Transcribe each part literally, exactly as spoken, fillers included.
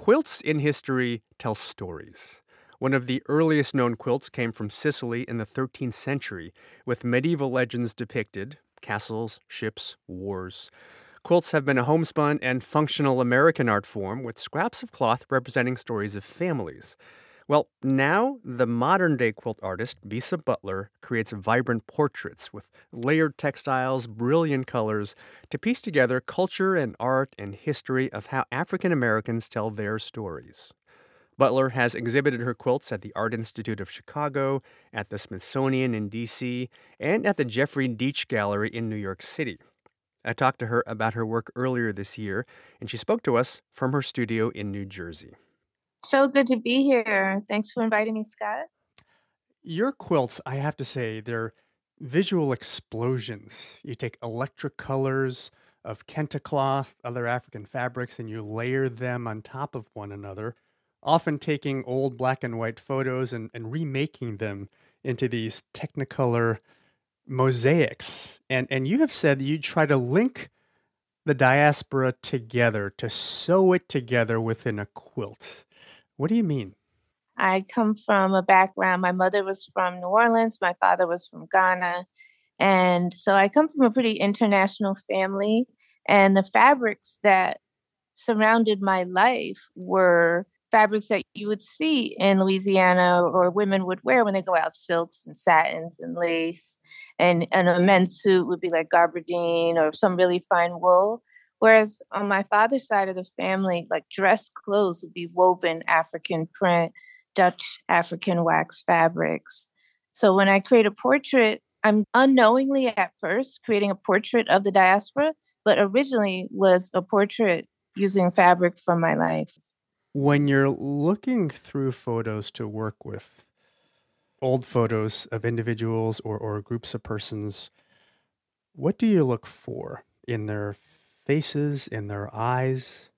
Quilts in history tell stories. One of the earliest known quilts came from Sicily in the thirteenth century, with medieval legends depicted castles, ships, wars. Quilts have been a homespun and functional American art form with scraps of cloth representing stories of families. Well, now the modern day quilt artist, Bisa Butler, creates vibrant portraits with layered textiles, brilliant colors to piece together culture and art and history of how African Americans tell their stories. Butler has exhibited her quilts at the Art Institute of Chicago, at the Smithsonian in D C, and at the Jeffrey Deitch Gallery in New York City. I talked to her about her work earlier this year, and she spoke to us from her studio in New Jersey. So good to be here. Thanks for inviting me, Scott. Your quilts, I have to say, they're visual explosions. You take electric colors of kente cloth, other African fabrics, and you layer them on top of one another, often taking old black and white photos and, and remaking them into these technicolor mosaics. And and you have said you try to link the diaspora together, to sew it together within a quilt. What do you mean? I come from a background. My mother was from New Orleans, my father was from Ghana. And so I come from a pretty international family. And the fabrics that surrounded my life were fabrics that you would see in Louisiana or women would wear when they go out, silks and satins and lace. And, and a men's suit would be like gabardine or some really fine wool. Whereas on my father's side of the family, like dress clothes would be woven African print, Dutch African wax fabrics. So when I create a portrait, I'm unknowingly at first creating a portrait of the diaspora, but originally was a portrait using fabric from my life. When you're looking through photos to work with old photos of individuals or, or groups of persons, what do you look for in their faces, in their eyes?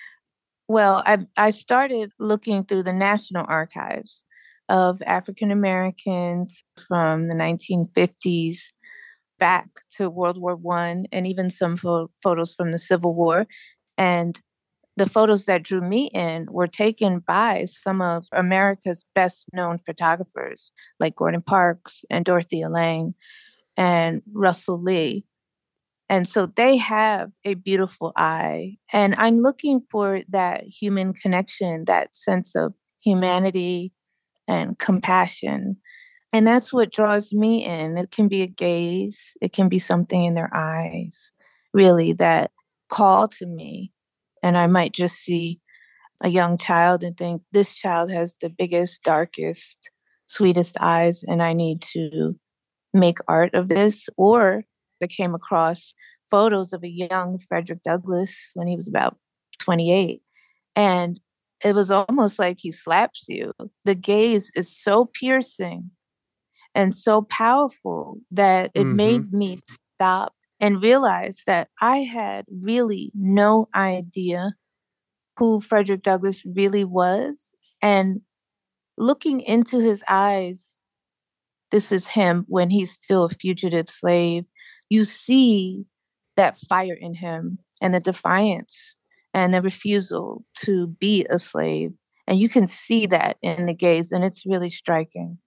Well, I, I started looking through the National Archives of African Americans from the nineteen fifties back to World War One, and even some pho- photos from the Civil War. And the photos that drew me in were taken by some of America's best known photographers, like Gordon Parks and Dorothea Lange and Russell Lee. And so they have a beautiful eye. And I'm looking for that human connection, that sense of humanity and compassion. And that's what draws me in. It can be a gaze, it can be something in their eyes, really, that call to me. And I might just see a young child and think, this child has the biggest, darkest, sweetest eyes, and I need to make art of this. Or I came across photos of a young Frederick Douglass when he was about twenty-eight. And it was almost like he slaps you. The gaze is so piercing and so powerful that it Mm-hmm. made me stop and realize that I had really no idea who Frederick Douglass really was. And looking into his eyes, this is him when he's still a fugitive slave. You see that fire in him and the defiance and the refusal to be a slave. And you can see that in the gaze, and it's really striking.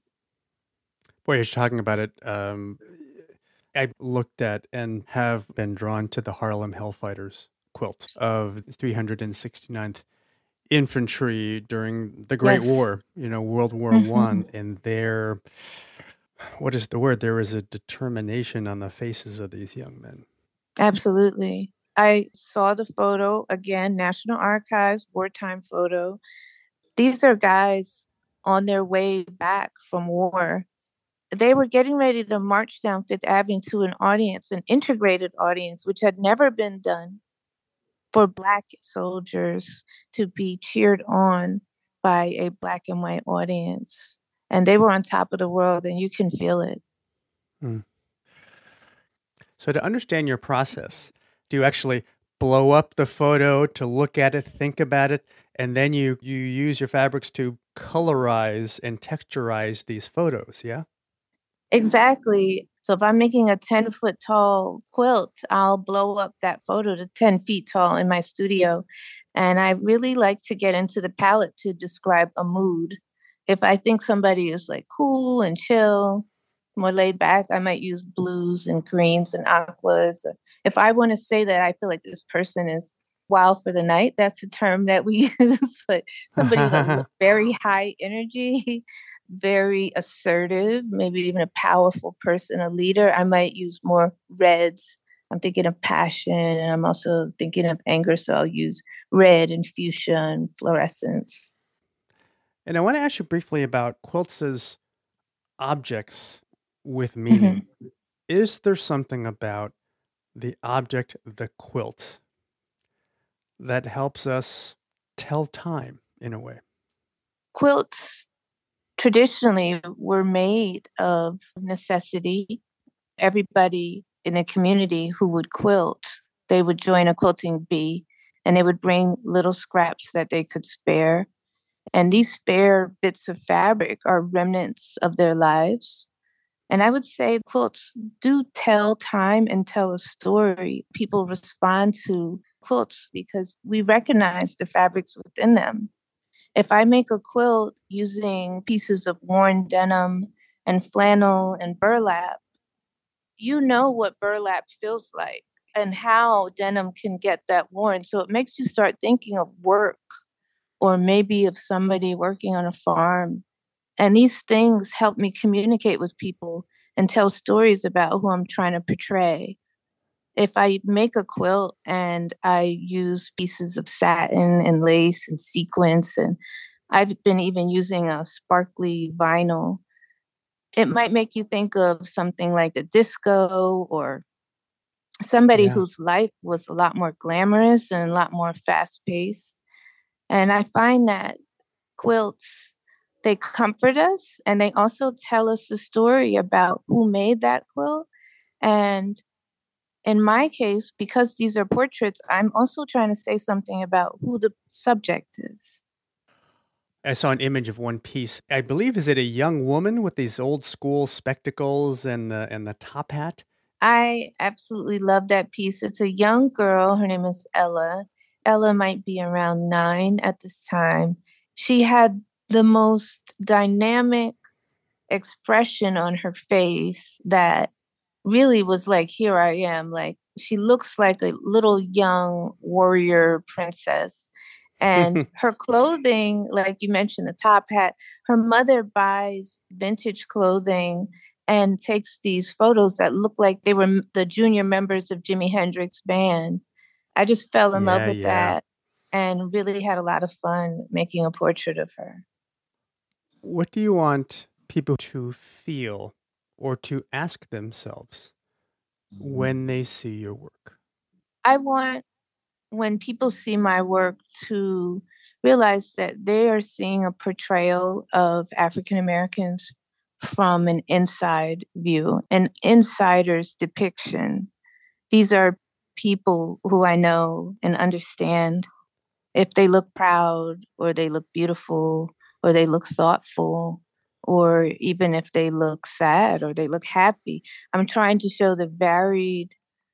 Boy, you're talking about it. Um, I looked at and have been drawn to the Harlem Hellfighters quilt of three hundred sixty-ninth Infantry during the Great Yes. War, you know, World War Hmm. One, and their, what is the word? There is a determination on the faces of these young men. Absolutely. I saw the photo again, National Archives, wartime photo. These are guys on their way back from war. They were getting ready to march down Fifth Avenue to an audience, an integrated audience, which had never been done for Black soldiers to be cheered on by a Black and white audience. And they were on top of the world, and you can feel it. Hmm. So to understand your process, do you actually blow up the photo to look at it, think about it, and then you you use your fabrics to colorize and texturize these photos, yeah? Exactly. So if I'm making a ten foot tall quilt, I'll blow up that photo to ten feet tall in my studio. And I really like to get into the palette to describe a mood. If I think somebody is like cool and chill, more laid back, I might use blues and greens and aquas. If I want to say that I feel like this person is wild for the night, that's a term that we use, but somebody with a very high energy, very assertive, maybe even a powerful person, a leader, I might use more reds. I'm thinking of passion and I'm also thinking of anger. So I'll use red and fuchsia and fluorescence. And I want to ask you briefly about quilts as objects with meaning. Mm-hmm. Is there something about the object, the quilt, that helps us tell time in a way? Quilts traditionally were made of necessity. Everybody in the community who would quilt, they would join a quilting bee and they would bring little scraps that they could spare. And these spare bits of fabric are remnants of their lives. And I would say quilts do tell time and tell a story. People respond to quilts because we recognize the fabrics within them. If I make a quilt using pieces of worn denim and flannel and burlap, you know what burlap feels like and how denim can get that worn. So it makes you start thinking of work or maybe of somebody working on a farm. And these things help me communicate with people and tell stories about who I'm trying to portray. If I make a quilt and I use pieces of satin and lace and sequins, and I've been even using a sparkly vinyl, it might make you think of something like a disco or somebody Yeah. whose life was a lot more glamorous and a lot more fast paced. And I find that quilts, they comfort us and they also tell us a story about who made that quilt. And in my case, because these are portraits, I'm also trying to say something about who the subject is. I saw an image of one piece. I believe is it a young woman with these old school spectacles and the and the top hat? I absolutely love that piece. It's a young girl. Her name is Ella. Ella might be around nine at this time. She had the most dynamic expression on her face that really was like, here I am. Like, she looks like a little young warrior princess. And her clothing, like you mentioned, the top hat, her mother buys vintage clothing and takes these photos that look like they were the junior members of Jimi Hendrix band. I just fell in love Yeah, with yeah. that and really had a lot of fun making a portrait of her. What do you want people to feel or to ask themselves when they see your work? I want when people see my work to realize that they are seeing a portrayal of African Americans from an inside view, an insider's depiction. These are people who I know and understand. If they look proud or they look beautiful or they look thoughtful or even if they look sad or they look happy, I'm trying to show the varied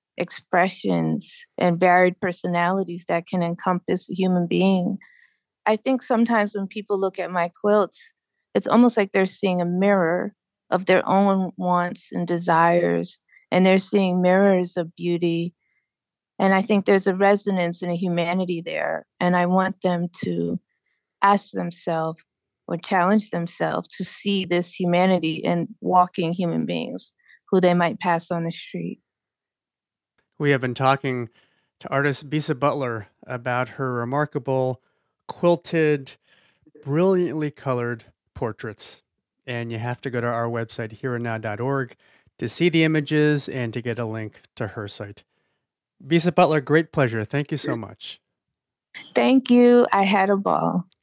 expressions and varied personalities that can encompass a human being. I think sometimes when people look at my quilts, it's almost like they're seeing a mirror of their own wants and desires, and they're seeing mirrors of beauty. And I think there's a resonance and a humanity there. And I want them to ask themselves or challenge themselves to see this humanity in walking human beings who they might pass on the street. We have been talking to artist Bisa Butler about her remarkable quilted, brilliantly colored portraits. And you have to go to our website, here and now dot org, to see the images and to get a link to her site. Bisa Butler, great pleasure. Thank you so much. Thank you. I had a ball.